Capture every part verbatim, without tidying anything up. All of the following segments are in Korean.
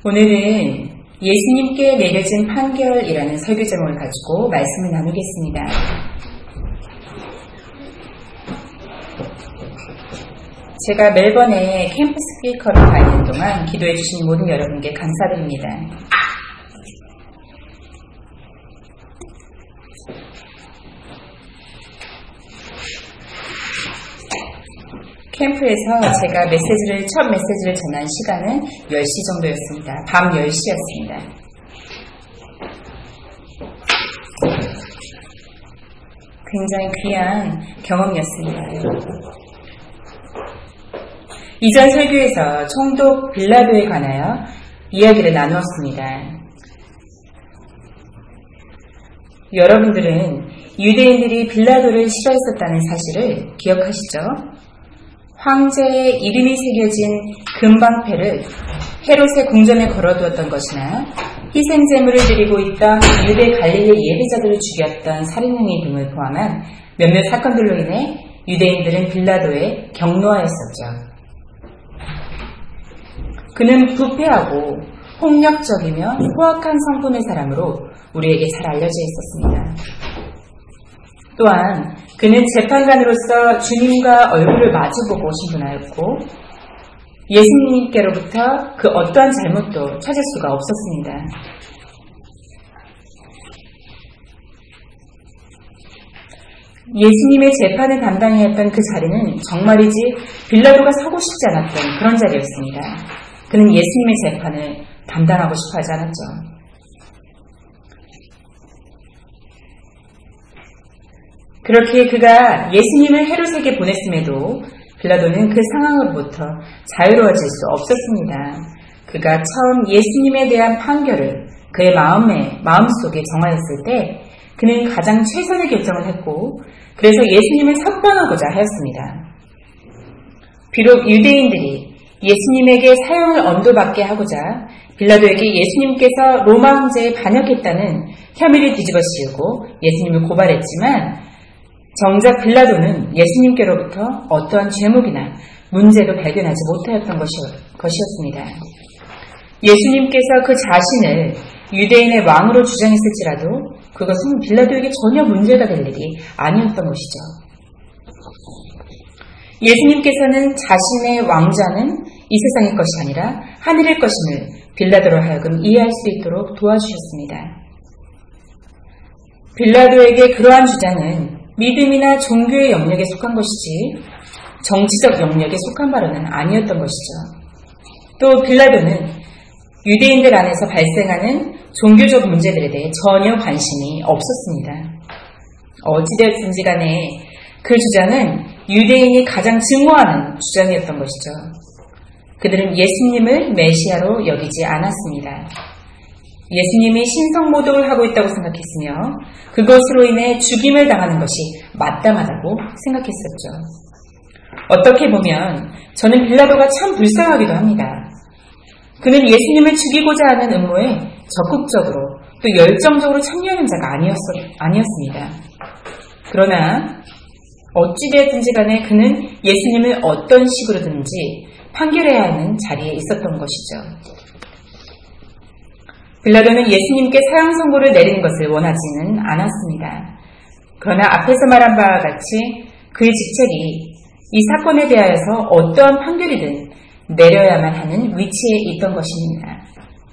오늘은 예수님께 내려진 판결이라는 설교 제목을 가지고 말씀을 나누겠습니다. 제가 멜번에 캠프 스피커로 다니는 동안 기도해 주신 모든 여러분께 감사드립니다. 캠프에서 제가 메시지를, 첫 메시지를 전한 시간은 열 시 정도였습니다. 밤 열 시였습니다. 굉장히 귀한 경험이었습니다. 이전 설교에서 총독 빌라도에 관하여 이야기를 나누었습니다. 여러분들은 유대인들이 빌라도를 싫어했었다는 사실을 기억하시죠? 황제의 이름이 새겨진 금방패를 헤롯의 궁전에 걸어두었던 것이나 희생제물을 드리고 있던 유대 갈릴리 예비자들을 죽였던 살인행위 등을 포함한 몇몇 사건들로 인해 유대인들은 빌라도에 경노하였었죠. 그는 부패하고 폭력적이며 포악한 성품의 사람으로 우리에게 잘 알려져 있었습니다. 또한 그는 재판관으로서 주님과 얼굴을 마주보고 신분하였고 예수님께로부터 그 어떠한 잘못도 찾을 수가 없었습니다. 예수님의 재판을 담당해야 했던 그 자리는 정말이지 빌라도가 서고 싶지 않았던 그런 자리였습니다. 그는 예수님의 재판을 담당하고 싶어 하지 않았죠. 그렇게 그가 예수님을 헤롯에게 보냈음에도 빌라도는 그 상황으로부터 자유로워질 수 없었습니다. 그가 처음 예수님에 대한 판결을 그의 마음에, 마음속에 정하였을 때 그는 가장 최선의 결정을 했고 그래서 예수님을 석방하고자 하였습니다. 비록 유대인들이 예수님에게 사형을 언도받게 하고자 빌라도에게 예수님께서 로마 황제에 반역했다는 혐의를 뒤집어 씌우고 예수님을 고발했지만 정작 빌라도는 예수님께로부터 어떠한 죄목이나 문제도 발견하지 못하였던 것이었습니다. 예수님께서 그 자신을 유대인의 왕으로 주장했을지라도 그것은 빌라도에게 전혀 문제가 될 일이 아니었던 것이죠. 예수님께서는 자신의 왕좌는 이 세상의 것이 아니라 하늘의 것임을 빌라도로 하여금 이해할 수 있도록 도와주셨습니다. 빌라도에게 그러한 주장은 믿음이나 종교의 영역에 속한 것이지 정치적 영역에 속한 바로는 아니었던 것이죠. 또 빌라도는 유대인들 안에서 발생하는 종교적 문제들에 대해 전혀 관심이 없었습니다. 어찌되었든지 간에 그 주장은 유대인이 가장 증오하는 주장이었던 것이죠. 그들은 예수님을 메시아로 여기지 않았습니다. 예수님이 신성모독을 하고 있다고 생각했으며 그것으로 인해 죽임을 당하는 것이 마땅하다고 생각했었죠. 어떻게 보면 저는 빌라도가 참 불쌍하기도 합니다. 그는 예수님을 죽이고자 하는 음모에 적극적으로 또 열정적으로 참여하는 자가 아니었, 아니었습니다. 그러나 어찌되었든지 간에 그는 예수님을 어떤 식으로든지 판결해야 하는 자리에 있었던 것이죠. 빌라도는 예수님께 사형 선고를 내리는 것을 원하지는 않았습니다. 그러나 앞에서 말한 바와 같이 그의 직책이 이 사건에 대하여서 어떠한 판결이든 내려야만 하는 위치에 있던 것입니다.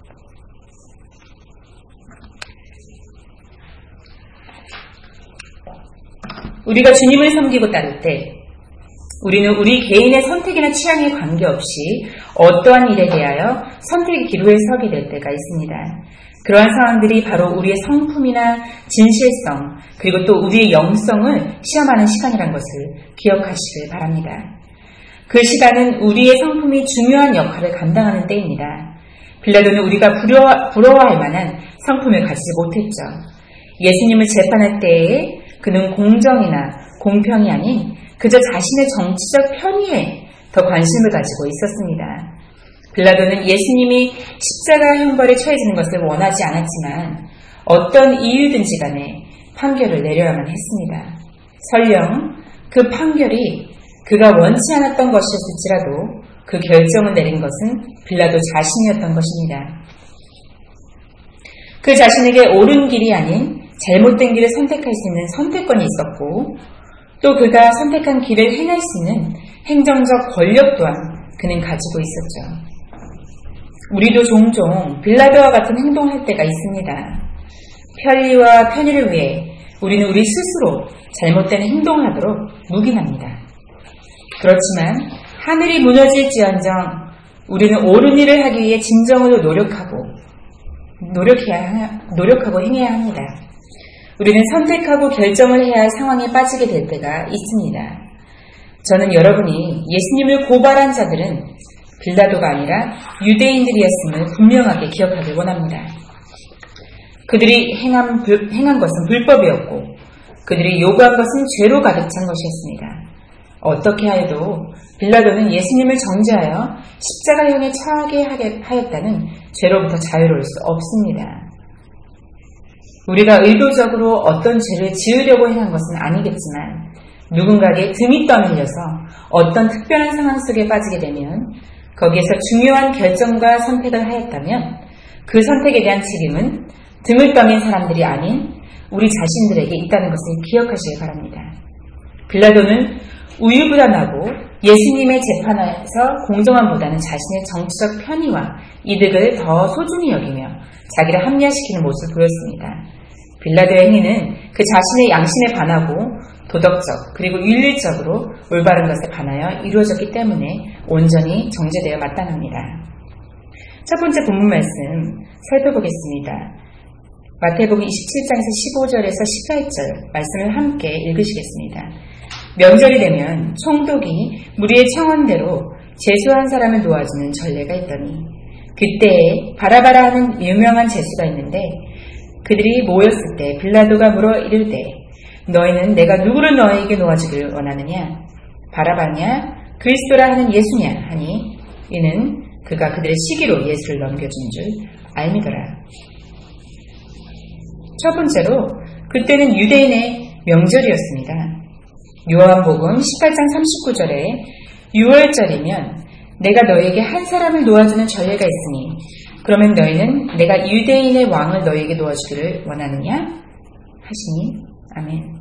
우리가 주님을 섬기고 따를 때 우리는 우리 개인의 선택이나 취향에 관계없이 어떠한 일에 대하여 선택의 기로에 서게 될 때가 있습니다. 그러한 상황들이 바로 우리의 성품이나 진실성 그리고 또 우리의 영성을 시험하는 시간이란 것을 기억하시길 바랍니다. 그 시간은 우리의 성품이 중요한 역할을 감당하는 때입니다. 빌라도는 우리가 부러워, 부러워할 만한 성품을 가지지 못했죠. 예수님을 재판할 때에 그는 공정이나 공평이 아닌 그저 자신의 정치적 편의에 더 관심을 가지고 있었습니다. 빌라도는 예수님이 십자가 형벌에 처해지는 것을 원하지 않았지만 어떤 이유든지 간에 판결을 내려야만 했습니다. 설령 그 판결이 그가 원치 않았던 것이었을지라도 그 결정을 내린 것은 빌라도 자신이었던 것입니다. 그 자신에게 옳은 길이 아닌 잘못된 길을 선택할 수 있는 선택권이 있었고, 또 그가 선택한 길을 행할 수 있는 행정적 권력 또한 그는 가지고 있었죠. 우리도 종종 빌라도와 같은 행동을 할 때가 있습니다. 편리와 편의를 위해 우리는 우리 스스로 잘못된 행동을 하도록 묵인합니다. 그렇지만 하늘이 무너질지언정 우리는 옳은 일을 하기 위해 진정으로 노력하고 노력해야, 노력하고 행해야 합니다. 우리는 선택하고 결정을 해야 할 상황에 빠지게 될 때가 있습니다. 저는 여러분이 예수님을 고발한 자들은 빌라도가 아니라 유대인들이었음을 분명하게 기억하길 원합니다. 그들이 행한, 불, 행한 것은 불법이었고 그들이 요구한 것은 죄로 가득 찬 것이었습니다. 어떻게 하여도 빌라도는 예수님을 정죄하여 십자가형에 처하게 하였다는 죄로부터 자유로울 수 없습니다. 우리가 의도적으로 어떤 죄를 지으려고 행한 것은 아니겠지만 누군가에게 등이 떠밀려서 어떤 특별한 상황 속에 빠지게 되면 거기에서 중요한 결정과 선택을 하였다면 그 선택에 대한 책임은 등을 떠민 사람들이 아닌 우리 자신들에게 있다는 것을 기억하시기 바랍니다. 빌라도는 우유부단하고 예수님의 재판에서 공정함보다는 자신의 정치적 편의와 이득을 더 소중히 여기며 자기를 합리화시키는 모습을 보였습니다. 빌라도의 행위는 그 자신의 양심에 반하고 도덕적 그리고 윤리적으로 올바른 것에 반하여 이루어졌기 때문에 온전히 정죄되어 마땅합니다. 첫 번째 본문 말씀 살펴보겠습니다. 마태복음 이십칠 장에서 십오 절에서 십팔 절 말씀을 함께 읽으시겠습니다. 명절이 되면 총독이 무리의 청원대로 제수 한 사람을 놓아주는 전례가 있더니 그때에 바라바라 하는 유명한 제수가 있는데 그들이 모였을 때 빌라도가 물어 이르되 너희는 내가 누구를 너희에게 놓아주기를 원하느냐? 바라바냐? 그리스도라 하는 예수냐? 하니 이는 그가 그들의 시기로 예수를 넘겨준 줄 알미더라. 첫 번째로 그때는 유대인의 명절이었습니다. 요한복음 십팔 장 삼십구 절에 유월절이면 내가 너희에게 한 사람을 놓아주는 전례가 있으니 그러면 너희는 내가 유대인의 왕을 너희에게 놓아주기를 원하느냐? 하시니 아멘.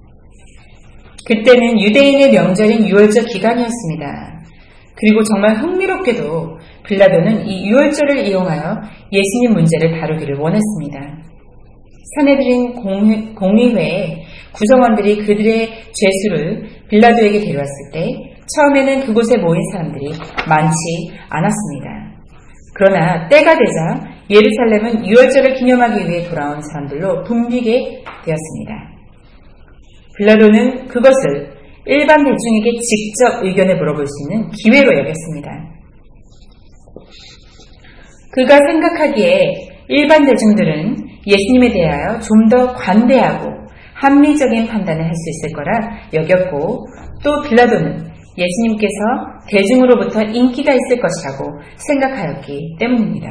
그때는 유대인의 명절인 유월절 기간이었습니다. 그리고 정말 흥미롭게도 빌라도는 이 유월절을 이용하여 예수님 문제를 다루기를 원했습니다. 사내들인 공회, 공의회의 구성원들이 그들의 죄수를 빌라도에게 데려왔을 때 처음에는 그곳에 모인 사람들이 많지 않았습니다. 그러나 때가 되자 예루살렘은 유월절을 기념하기 위해 돌아온 사람들로 붐비게 되었습니다. 빌라도는 그것을 일반 대중에게 직접 의견을 물어볼 수 있는 기회로 여겼습니다. 그가 생각하기에 일반 대중들은 예수님에 대하여 좀 더 관대하고 합리적인 판단을 할 수 있을 거라 여겼고 또 빌라도는 예수님께서 대중으로부터 인기가 있을 것이라고 생각하였기 때문입니다.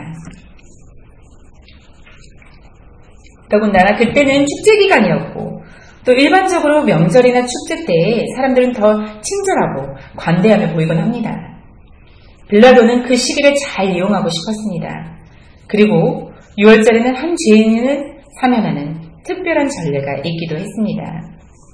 더군다나 그때는 축제 기간이었고 또 일반적으로 명절이나 축제 때에 사람들은 더 친절하고 관대하게 보이곤 합니다. 빌라도는 그 시기를 잘 이용하고 싶었습니다. 그리고 유월절에는 한 죄인을 사면하는 특별한 전례가 있기도 했습니다.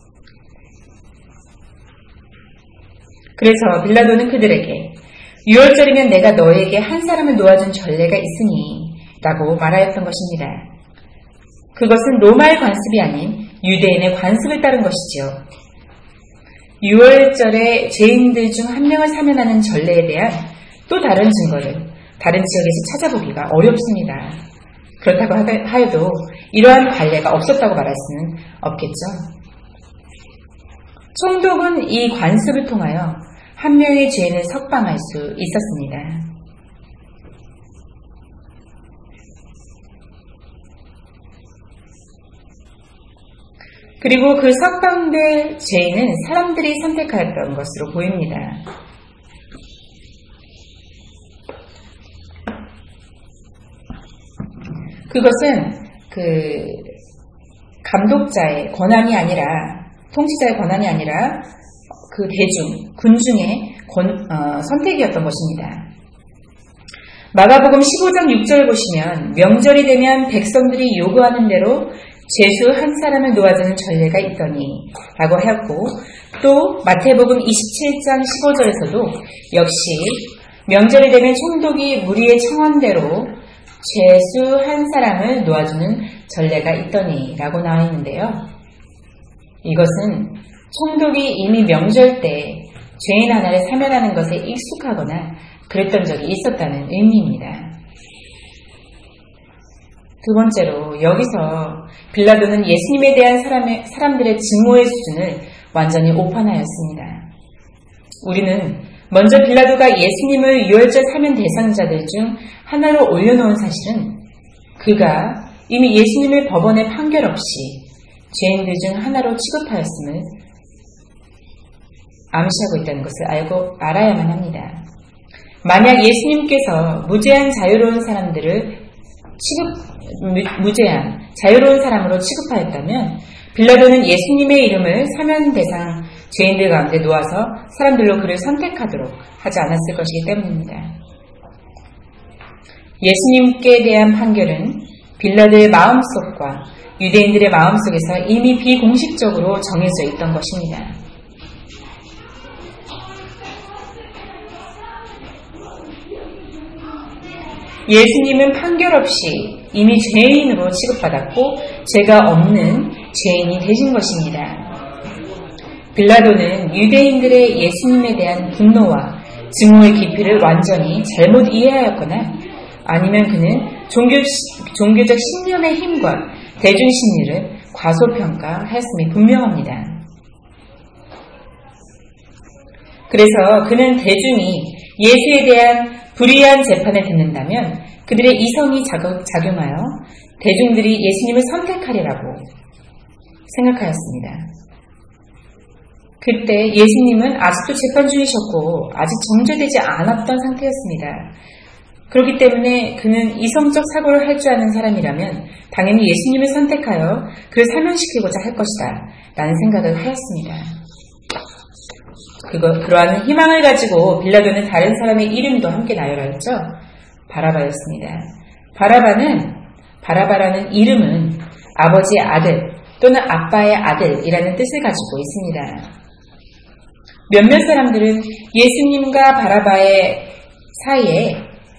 그래서 빌라도는 그들에게 유월절이면 내가 너에게 한 사람을 놓아준 전례가 있으니 라고 말하였던 것입니다. 그것은 로마의 관습이 아닌 유대인의 관습을 따른 것이지요. 유월절에 죄인들 중 한 명을 사면하는 전례에 대한 또 다른 증거를 다른 지역에서 찾아보기가 어렵습니다. 그렇다고 하여도 이러한 관례가 없었다고 말할 수는 없겠죠. 총독은 이 관습을 통하여 한 명의 죄인을 석방할 수 있었습니다. 그리고 그 석방될 죄인은 사람들이 선택하였던 것으로 보입니다. 그것은 그 감독자의 권한이 아니라 통치자의 권한이 아니라 그 대중, 군중의 권, 어, 선택이었던 것입니다. 마가복음 십오 장 육 절을 보시면 명절이 되면 백성들이 요구하는 대로 죄수 한 사람을 놓아주는 전례가 있더니 라고 하였고, 또 마태복음 이십칠 장 십오 절에서도 역시 명절이 되면 총독이 무리의 청원대로 죄수 한 사람을 놓아주는 전례가 있더니 라고 나와 있는데요. 이것은 총독이 이미 명절 때 죄인 하나를 사면하는 것에 익숙하거나 그랬던 적이 있었다는 의미입니다. 두 번째로 여기서 빌라도는 예수님에 대한 사람의, 사람들의 증오의 수준을 완전히 오판하였습니다. 우리는 먼저 빌라도가 예수님을 유월절 사면 대상자들 중 하나로 올려놓은 사실은 그가 이미 예수님을 법원에 판결 없이 죄인들 중 하나로 취급하였음을 암시하고 있다는 것을 알고 알아야만 합니다. 만약 예수님께서 무죄한 자유로운 사람들을 취급, 무죄한 자유로운 사람으로 취급하였다면 빌라도는 예수님의 이름을 사면 대상 죄인들 가운데 놓아서 사람들로 그를 선택하도록 하지 않았을 것이기 때문입니다. 예수님께 대한 판결은 빌라도의 마음속과 유대인들의 마음속에서 이미 비공식적으로 정해져 있던 것입니다. 예수님은 판결 없이 이미 죄인으로 취급받았고 죄가 없는 죄인이 되신 것입니다. 빌라도는 유대인들의 예수님에 대한 분노와 증오의 깊이를 완전히 잘못 이해하였거나 아니면 그는 종교, 종교적 신념의 힘과 대중 심리를 과소평가하였음이 분명합니다. 그래서 그는 대중이 예수에 대한 불의한 재판을 듣는다면 그들의 이성이 작용하여 대중들이 예수님을 선택하리라고 생각하였습니다. 그때 예수님은 아직도 재판 중이셨고 아직 정죄되지 않았던 상태였습니다. 그렇기 때문에 그는 이성적 사고를 할 줄 아는 사람이라면 당연히 예수님을 선택하여 그를 사면시키고자 할 것이다 라는 생각을 하였습니다. 그거, 그러한 희망을 가지고 빌라도는 다른 사람의 이름도 함께 나열하였죠. 바라바였습니다. 바라바는 바라바라는 이름은 아버지의 아들 또는 아빠의 아들이라는 뜻을 가지고 있습니다. 몇몇 사람들은 예수님과 바라바의 사이에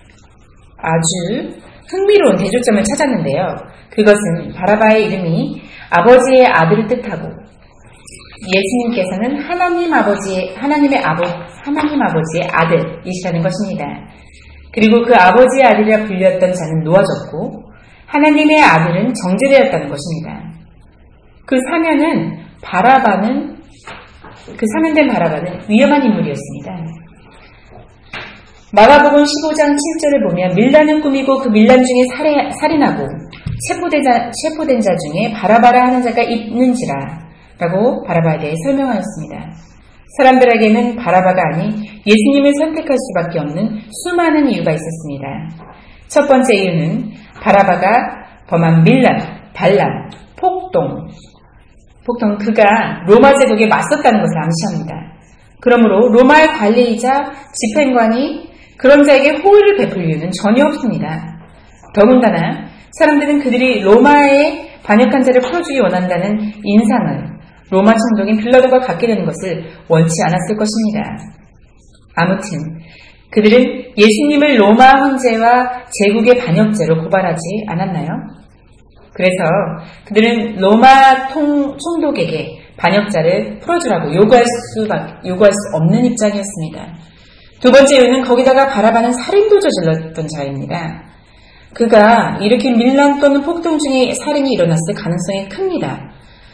아주 흥미로운 대조점을 찾았는데요. 그것은 바라바의 이름이 아버지의 아들을 뜻하고 예수님께서는 하나님 아버지의, 하나님의 아버, 하나님 아버지의 아들이시라는 것입니다. 그리고 그 아버지의 아들이라 불렸던 자는 놓아졌고, 하나님의 아들은 정죄되었다는 것입니다. 그 사면은, 바라바는, 그 사면된 바라바는 위험한 인물이었습니다. 마가복음 십오 장 칠 절을 보면, 밀란은 꾸미고 그 밀란 중에 살해, 살인하고, 체포된 자, 체포된 자 중에 바라바라 하는 자가 있는지라, 라고 바라바에 대해 설명하였습니다. 사람들에게는 바라바가 아닌 예수님을 선택할 수밖에 없는 수많은 이유가 있었습니다. 첫 번째 이유는 바라바가 범한 밀란, 반란, 폭동, 폭동 그가 로마 제국에 맞섰다는 것을 암시합니다. 그러므로 로마의 관리이자 집행관이 그런 자에게 호의를 베풀 이유는 전혀 없습니다. 더군다나 사람들은 그들이 로마의 반역한 자를 풀어주기 원한다는 인상을 로마 총독인 빌라도가 갖게 되는 것을 원치 않았을 것입니다. 아무튼 그들은 예수님을 로마 황제와 제국의 반역죄로 고발하지 않았나요? 그래서 그들은 로마 통, 총독에게 반역자를 풀어주라고 요구할 수밖에, 요구할 수 없는 입장이었습니다. 두 번째 이유는 거기다가 바라바는 살인도 저질렀던 자입니다. 그가 일으킨 밀란 또는 폭동 중에 살인이 일어났을 가능성이 큽니다.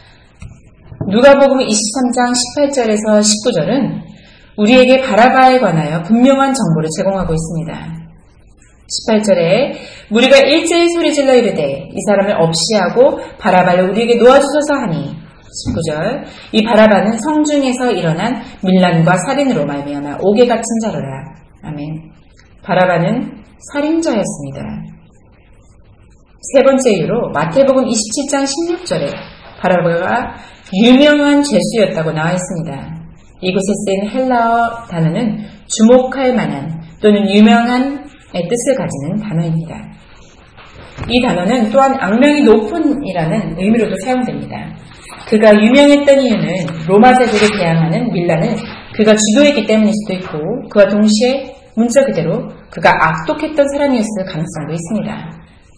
누가복음 이십삼 장 십팔 절에서 십구 절은 우리에게 바라바에 관하여 분명한 정보를 제공하고 있습니다. 십팔 절에 무리가 일제히 소리질러 이르되 이 사람을 없이하고 바라바를 우리에게 놓아주소서 하니 십구 절 이 바라바는 성중에서 일어난 밀란과 살인으로 말미암아 옥에 갇힌 자로라. 아멘. 바라바는 살인자였습니다. 세 번째 이유로 마태복음 이십칠 장 십육 절에 바라바가 유명한 죄수였다고 나와 있습니다. 이곳에 쓰인 헬라어 단어는 주목할 만한 또는 유명한의 뜻을 가지는 단어입니다. 이 단어는 또한 악명이 높은이라는 의미로도 사용됩니다. 그가 유명했던 이유는 로마 제국에 대항하는 밀란을 그가 주도했기 때문일 수도 있고 그와 동시에 문자 그대로 그가 악독했던 사람이었을 가능성도 있습니다.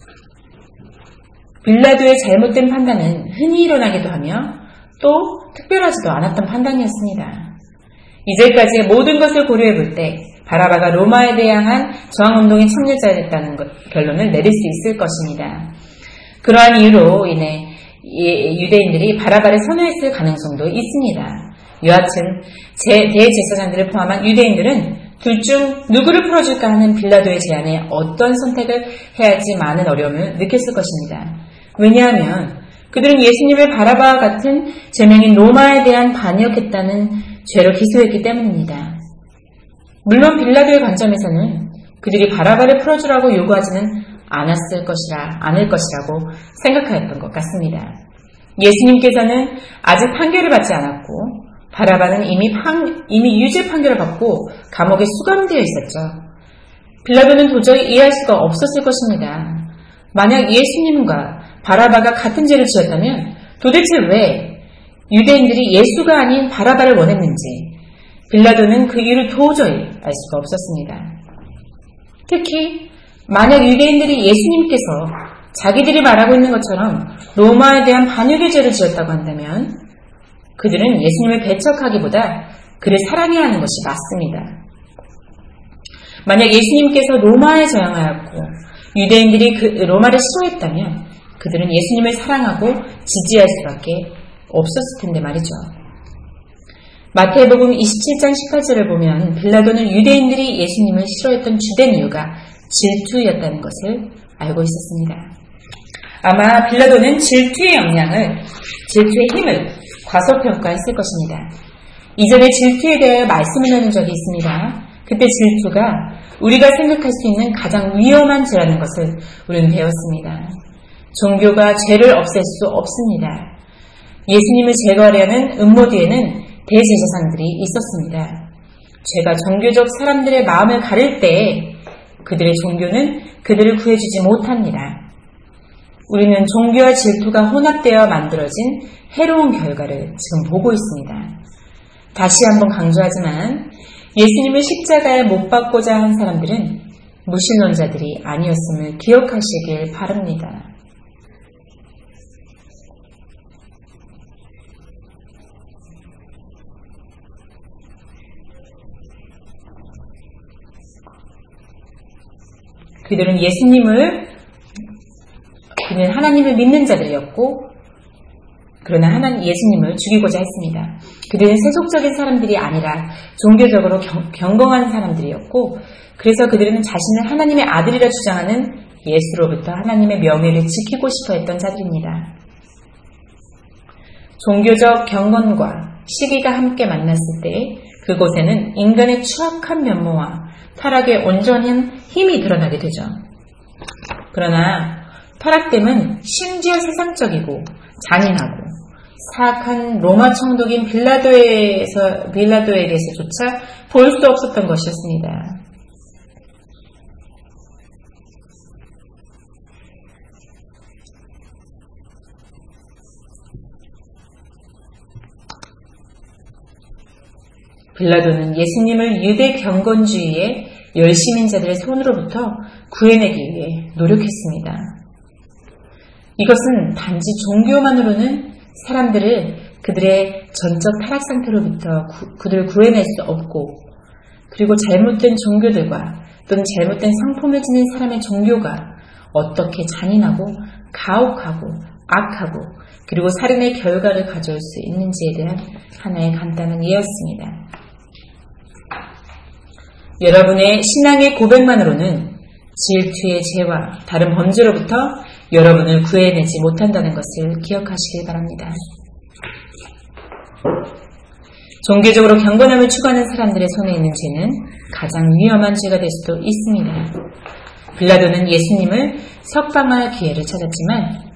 빌라도의 잘못된 판단은 흔히 일어나기도 하며 또 특별하지도 않았던 판단이었습니다. 이제까지의 모든 것을 고려해 볼 때 바라바가 로마에 대항한 저항운동에 참여자였다는 것, 결론을 내릴 수 있을 것입니다. 그러한 이유로 인해 유대인들이 바라바를 선호했을 가능성도 있습니다. 여하튼 대제사장들을 포함한 유대인들은 둘 중 누구를 풀어줄까 하는 빌라도의 제안에 어떤 선택을 해야 할지 많은 어려움을 느꼈을 것입니다. 왜냐하면 그들은 예수님을 바라바와 같은 제명인 로마에 대한 반역했다는 죄로 기소했기 때문입니다. 물론 빌라도의 관점에서는 그들이 바라바를 풀어주라고 요구하지는 않았을 것이라, 않을 것이라고 생각하였던 것 같습니다. 예수님께서는 아직 판결을 받지 않았고 바라바는 이미, 판, 이미 유죄 판결을 받고 감옥에 수감되어 있었죠. 빌라도는 도저히 이해할 수가 없었을 것입니다. 만약 예수님과 바라바가 같은 죄를 지었다면 도대체 왜 유대인들이 예수가 아닌 바라바를 원했는지 빌라도는 그 이유를 도저히 알 수가 없었습니다. 특히 만약 유대인들이 예수님께서 자기들이 말하고 있는 것처럼 로마에 대한 반역의 죄를 지었다고 한다면 그들은 예수님을 배척하기보다 그를 사랑해야 하는 것이 맞습니다. 만약 예수님께서 로마에 저항하였고 유대인들이 그 로마를 싫어했다면 그들은 예수님을 사랑하고 지지할 수밖에 없었을 텐데 말이죠. 마태복음 이십칠 장 십팔 절을 보면 빌라도는 유대인들이 예수님을 싫어했던 주된 이유가 질투였다는 것을 알고 있었습니다. 아마 빌라도는 질투의 역량을, 질투의 힘을 과소평가했을 것입니다. 이전에 질투에 대해 말씀을 나눈 적이 있습니다. 그때 질투가 우리가 생각할 수 있는 가장 위험한 죄라는 것을 우리는 배웠습니다. 종교가 죄를 없앨 수 없습니다. 예수님을 제거하려는 음모 뒤에는 대제사장들이 있었습니다. 죄가 종교적 사람들의 마음을 가릴 때 그들의 종교는 그들을 구해주지 못합니다. 우리는 종교와 질투가 혼합되어 만들어진 해로운 결과를 지금 보고 있습니다. 다시 한번 강조하지만 예수님을 십자가에 못 박고자 한 사람들은 무신론자들이 아니었음을 기억하시길 바랍니다. 그들은 예수님을, 그는 하나님을 믿는 자들이었고 그러나 하나님 예수님을 죽이고자 했습니다. 그들은 세속적인 사람들이 아니라 종교적으로 경, 경건한 사람들이었고 그래서 그들은 자신을 하나님의 아들이라 주장하는 예수로부터 하나님의 명예를 지키고 싶어 했던 자들입니다. 종교적 경건과 시기가 함께 만났을 때 그곳에는 인간의 추악한 면모와 타락의 온전한 힘이 드러나게 되죠. 그러나 타락됨은 심지어 세상적이고 잔인하고 사악한 로마 총독인 빌라도에서, 빌라도에게서조차 볼 수 없었던 것이었습니다. 빌라도는 예수님을 유대 경건주의의 열심인자들의 손으로부터 구해내기 위해 노력했습니다. 이것은 단지 종교만으로는 사람들을 그들의 전적 타락 상태로부터 구, 그들을 구해낼 수 없고 그리고 잘못된 종교들과 또는 잘못된 성품을 지닌 사람의 종교가 어떻게 잔인하고 가혹하고 악하고 그리고 살인의 결과를 가져올 수 있는지에 대한 하나의 간단한 예였습니다. 여러분의 신앙의 고백만으로는 질투의 죄와 다른 범죄로부터 여러분을 구해내지 못한다는 것을 기억하시길 바랍니다. 종교적으로 경건함을 추구하는 사람들의 손에 있는 죄는 가장 위험한 죄가 될 수도 있습니다. 빌라도는 예수님을 석방할 기회를 찾았지만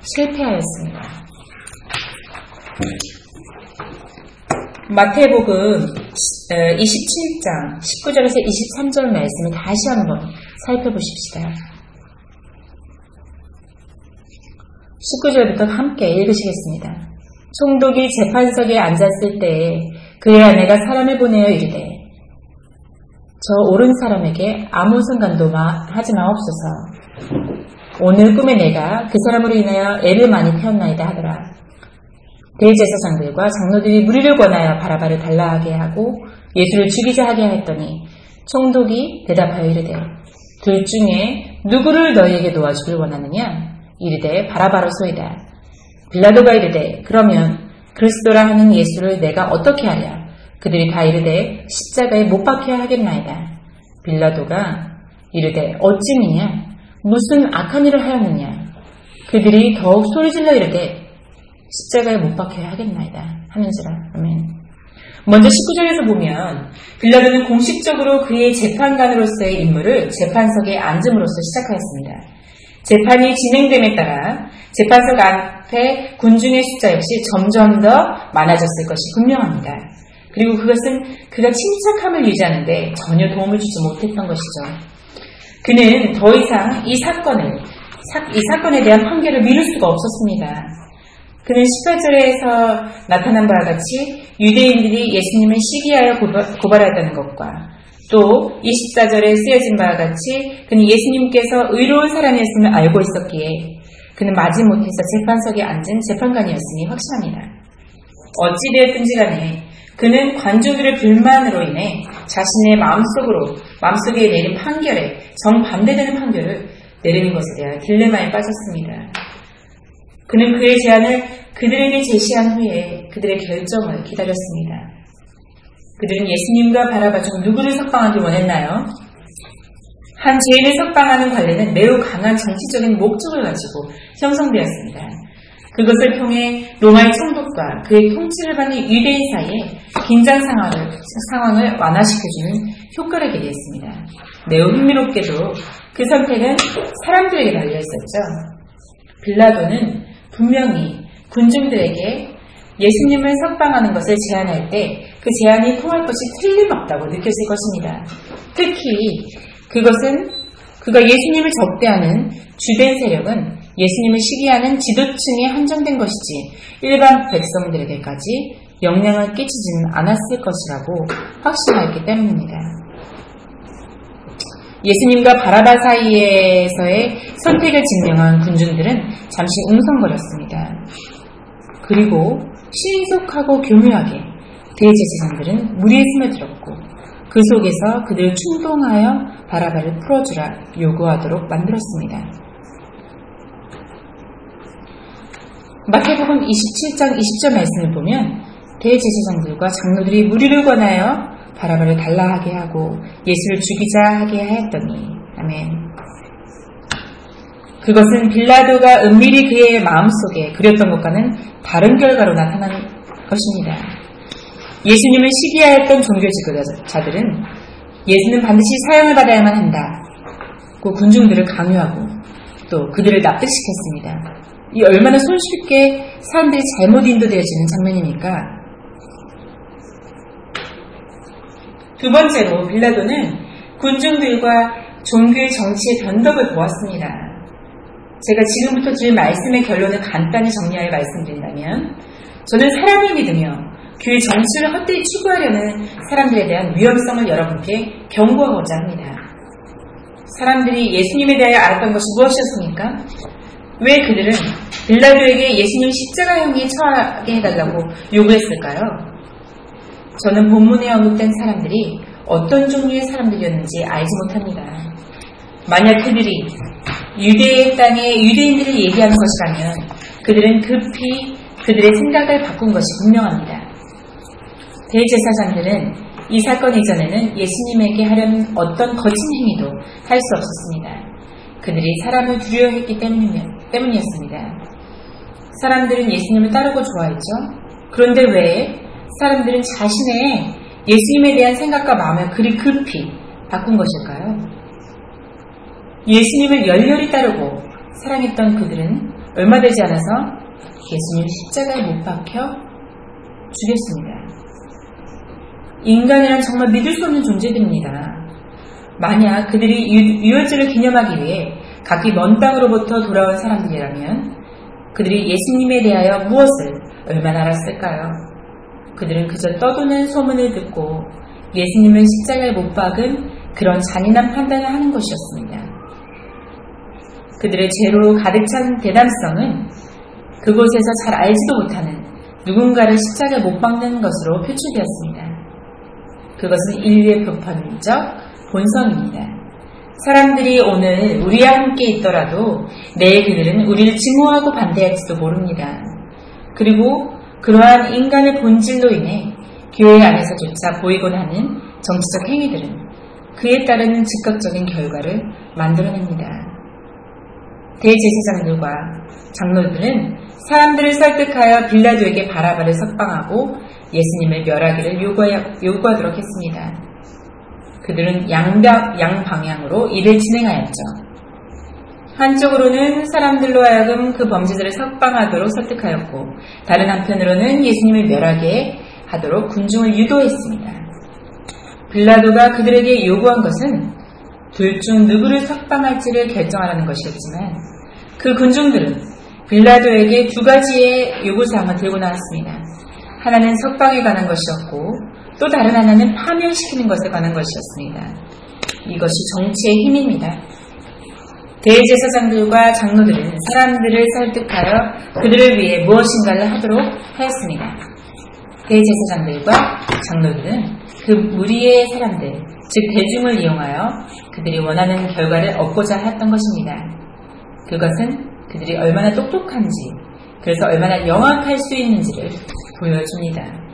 실패하였습니다. 마태복음 이십칠 장 십구 절에서 이십삼 절 말씀을 다시 한번 살펴보십시다. 십구 절부터 함께 읽으시겠습니다. 총독이 재판석에 앉았을 때에 그의 아내가 사람을 보내어 이르되 저 옳은 사람에게 아무 상관도 하지 마옵소서. 오늘 꿈에 내가 그 사람으로 인하여 애를 많이 태웠나이다 하더라. 대제사장들과 장로들이 무리를 권하여 바라바를 달라하게 하고 예수를 죽이자 하게 하였더니 총독이 대답하여 이르되 둘 중에 누구를 너희에게 도와주길 원하느냐? 이르되 바라바로소이다. 빌라도가 이르되 그러면 그리스도라 하는 예수를 내가 어떻게 하랴? 그들이 다 이르되 십자가에 못 박혀야 하겠나이다. 빌라도가 이르되 어찌미냐? 무슨 악한 일을 하였느냐? 그들이 더욱 소리질러 이르되 십자가에 못 박혀야 하겠나이다 하는지라. 아멘. 먼저 십구 절에서 보면 빌라도는 공식적으로 그의 재판관으로서의 임무를 재판석에 앉음으로써 시작하였습니다. 재판이 진행됨에 따라 재판석 앞에 군중의 숫자 역시 점점 더 많아졌을 것이 분명합니다. 그리고 그것은 그가 침착함을 유지하는데 전혀 도움을 주지 못했던 것이죠. 그는 더 이상 이 사건을, 이 사건에 대한 판결을 미룰 수가 없었습니다. 그는 십팔 절에서 나타난 바와 같이 유대인들이 예수님을 시기하여 고발하였다는 것과 또 이십사 절에 쓰여진 바와 같이 그는 예수님께서 의로운 사람이었음을 알고 있었기에 그는 마지못해서 재판석에 앉은 재판관이었음이 확실합니다. 어찌되었든지 간에 그는 관중들의 불만으로 인해 자신의 마음속으로, 마음속에 내린 판결에 정반대되는 판결을 내리는 것에 대한 딜레마에 빠졌습니다. 그는 그의 제안을 그들에게 제시한 후에 그들의 결정을 기다렸습니다. 그들은 예수님과 바라바 중 누구를 석방하기 원했나요? 한 죄인을 석방하는 관례는 매우 강한 정치적인 목적을 가지고 형성되었습니다. 그것을 통해 로마의 총독과 그의 통치를 받는 유대인 사이에 긴장 상황을, 상황을 완화시켜주는 효과를 기대했습니다. 매우 흥미롭게도 그 선택은 사람들에게 달려있었죠. 빌라도는 분명히 군중들에게 예수님을 석방하는 것을 제안할 때 그 제안이 통할 것이 틀림없다고 느꼈을 것입니다. 특히 그것은 그가 예수님을 적대하는 주된 세력은 예수님을 시기하는 지도층에 한정된 것이지 일반 백성들에게까지 영향을 끼치지는 않았을 것이라고 확신하였기 때문입니다. 예수님과 바라바 사이에서의 선택을 증명한 군중들은 잠시 웅성거렸습니다. 그리고 신속하고 교묘하게 대제사장들은 무리에 스며들었고 그 속에서 그들을 충동하여 바라바를 풀어주라 요구하도록 만들었습니다. 마태복음 이십칠 장 이십 절 말씀을 보면 대제사장들과 장로들이 무리를 권하여 바라바를 달라하게 하고 예수를 죽이자 하게 하였더니 아멘. 그것은 빌라도가 은밀히 그의 마음속에 그렸던 것과는 다른 결과로 나타난 것입니다. 예수님을 시기하였던 종교 지도자들은 예수는 반드시 사형을 받아야만 한다고 군중들을 강요하고 또 그들을 납득시켰습니다. 이 얼마나 손쉽게 사람들이 잘못 인도되어지는 장면입니까? 두 번째로 빌라도는 군중들과 종교의 정치의 변덕을 보았습니다. 제가 지금부터 드릴 말씀의 결론을 간단히 정리하여 말씀드린다면 저는 사람을 믿으며 교회 정치를 헛되이 추구하려는 사람들에 대한 위험성을 여러분께 경고하고자 합니다. 사람들이 예수님에 대하여 알았던 것이 무엇이었습니까? 왜 그들은 빌라도에게 예수님 십자가형에 처하게 해달라고 요구했을까요? 저는 본문에 언급된 사람들이 어떤 종류의 사람들이었는지 알지 못합니다. 만약 그들이 유대의 땅에 유대인들을 얘기하는 것이라면 그들은 급히 그들의 생각을 바꾼 것이 분명합니다. 대제사장들은 이 사건 이전에는 예수님에게 하려는 어떤 거친 행위도 할 수 없었습니다. 그들이 사람을 두려워했기 때문이었습니다. 사람들은 예수님을 따르고 좋아했죠. 그런데 왜 사람들은 자신의 예수님에 대한 생각과 마음을 그리 급히 바꾼 것일까요? 예수님을 열렬히 따르고 사랑했던 그들은 얼마 되지 않아서 예수님을 십자가에 못 박혀 죽였습니다. 인간이란 정말 믿을 수 없는 존재들입니다. 만약 그들이 유월절을 기념하기 위해 각기 먼 땅으로부터 돌아온 사람들이라면 그들이 예수님에 대하여 무엇을 얼마나 알았을까요? 그들은 그저 떠도는 소문을 듣고 예수님을 십자가에 못 박은 그런 잔인한 판단을 하는 것이었습니다. 그들의 죄로 가득 찬 대담성은 그곳에서 잘 알지도 못하는 누군가를 십자가에 못 박는 것으로 표출되었습니다. 그것은 인류의 보편적 본성입니다. 사람들이 오늘 우리와 함께 있더라도 내일 그들은 우리를 증오하고 반대할지도 모릅니다. 그리고 그러한 인간의 본질로 인해 교회 안에서조차 보이곤 하는 정치적 행위들은 그에 따르는 즉각적인 결과를 만들어냅니다. 대제사장들과 장로들은 사람들을 설득하여 빌라도에게 바라바를 석방하고 예수님을 멸하기를 요구하도록 했습니다. 그들은 양방, 양방향으로 일을 진행하였죠. 한쪽으로는 사람들로 하여금 그 범죄자를 석방하도록 설득하였고 다른 한편으로는 예수님을 멸하게 하도록 군중을 유도했습니다. 빌라도가 그들에게 요구한 것은 둘 중 누구를 석방할지를 결정하라는 것이었지만 그 군중들은 빌라도에게 두 가지의 요구사항을 들고 나왔습니다. 하나는 석방에 관한 것이었고 또 다른 하나는 파멸시키는 것에 관한 것이었습니다. 이것이 정치의 힘입니다. 대제사장들과 장로들은 사람들을 설득하여 그들을 위해 무엇인가를 하도록 하였습니다. 대제사장들과 장로들은 그 무리의 사람들, 즉 대중을 이용하여 그들이 원하는 결과를 얻고자 했던 것입니다. 그것은 그들이 얼마나 똑똑한지, 그래서 얼마나 영악할 수 있는지를 보여줍니다.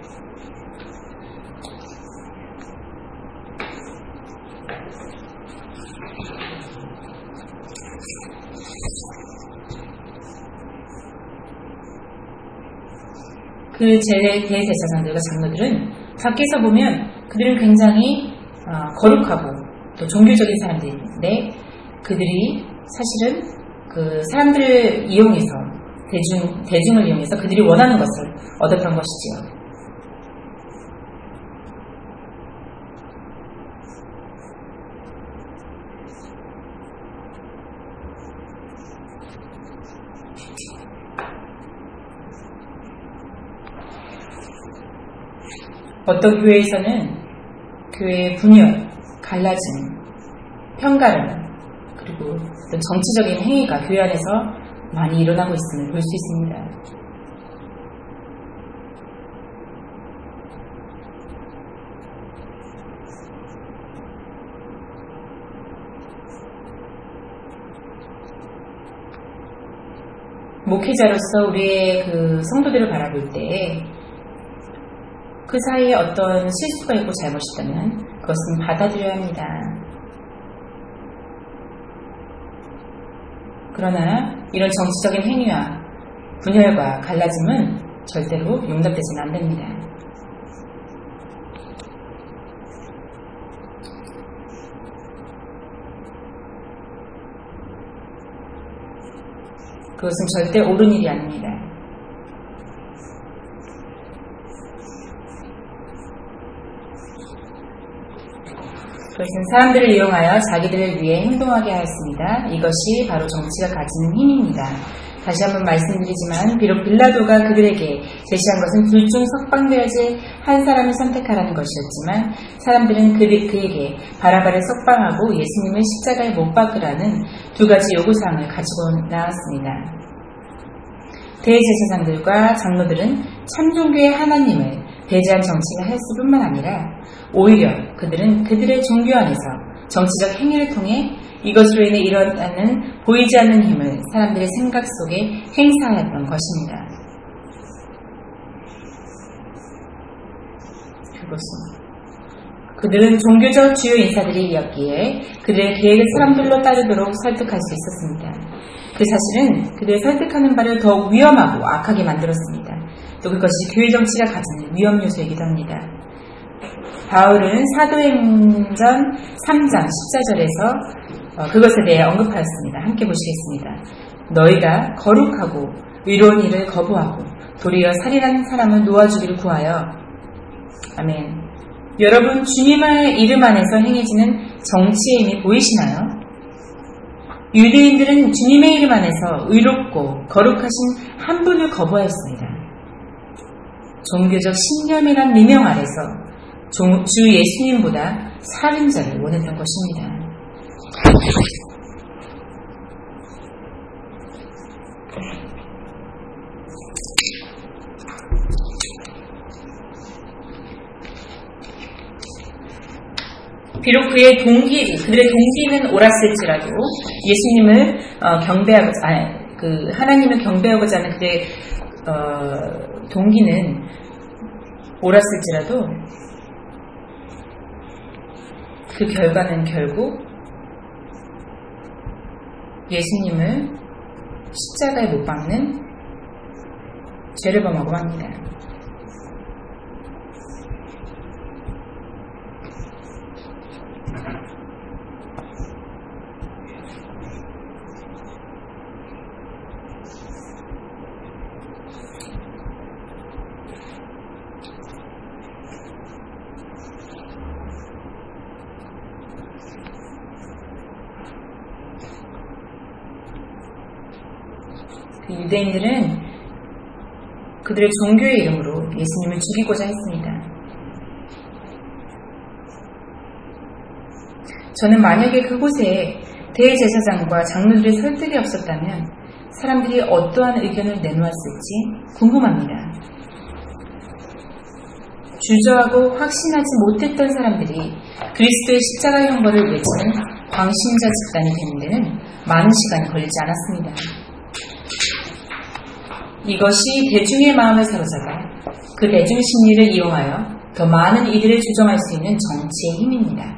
그 대제사장들과 장로들은 밖에서 보면 그들은 굉장히 거룩하고 또 종교적인 사람들인데 그들이 사실은 그 사람들을 이용해서 대중, 대중을 이용해서 그들이 원하는 것을 얻었던 것이지요. 어떤 교회에서는 교회의 분열, 갈라짐, 편가름, 그리고 어떤 정치적인 행위가 교회 안에서 많이 일어나고 있음을 볼 수 있습니다. 목회자로서 우리의 그 성도들을 바라볼 때 그 사이에 어떤 실수가 있고 잘못이 있다면 그것은 받아들여야 합니다. 그러나 이런 정치적인 행위와 분열과 갈라짐은 절대로 용납되지는 안 됩니다. 그것은 절대 옳은 일이 아닙니다. 그것은 사람들을 이용하여 자기들을 위해 행동하게 하였습니다. 이것이 바로 정치가 가지는 힘입니다. 다시 한번 말씀드리지만 비록 빌라도가 그들에게 제시한 것은 둘 중 석방되어야지 한 사람을 선택하라는 것이었지만 사람들은 그들, 그에게 바라바를 석방하고 예수님을 십자가에 못 박으라는 두 가지 요구사항을 가지고 나왔습니다. 대제사장들과 장로들은 참종교의 하나님을 배제한 정치를 했을 뿐만 아니라 오히려 그들은 그들의 종교 안에서 정치적 행위를 통해 이것으로 인해 일어나는 보이지 않는 힘을 사람들의 생각 속에 행사하였던 것입니다. 그것은 그들은 종교적 주요 인사들이었기에 그들의 계획을 사람들로 따르도록 설득할 수 있었습니다. 그 사실은 그들을 설득하는 바를 더욱 위험하고 악하게 만들었습니다. 또 그것이 교회 정치가 가지는 위험 요소이기도 합니다. 바울은 사도행전 삼 장 십사 절에서 그것에 대해 언급하였습니다. 함께 보시겠습니다. 너희가 거룩하고 의로운 일을 거부하고 도리어 살인하는 사람을 놓아주기를 구하여 아멘. 여러분, 주님의 이름 안에서 행해지는 정치의 힘이 보이시나요? 유대인들은 주님의 이름 안에서 의롭고 거룩하신 한 분을 거부하였습니다. 종교적 신념이란 미명 아래서 주 예수님보다 살인자를 원했던 것입니다. 비록 그의 동기, 그들의 동기는 옳았을지라도 예수님을 어, 경배하고, 아니, 그 하나님을 경배하고자 하는 그들의 어, 동기는 옳았을지라도 그 결과는 결국 예수님을 십자가에 못 박는 죄를 범하고 맙니다. 유대인들은 그들의 종교의 이름으로 예수님을 죽이고자 했습니다. 저는 만약에 그곳에 대제사장과 장로들의 설득이 없었다면 사람들이 어떠한 의견을 내놓았을지 궁금합니다. 주저하고 확신하지 못했던 사람들이 그리스도의 십자가 형벌을 외치는 광신자 집단이 되는 데는 많은 시간이 걸리지 않았습니다. 이것이 대중의 마음을 사로잡아 그 대중 심리를 이용하여 더 많은 이들을 조정할 수 있는 정치의 힘입니다.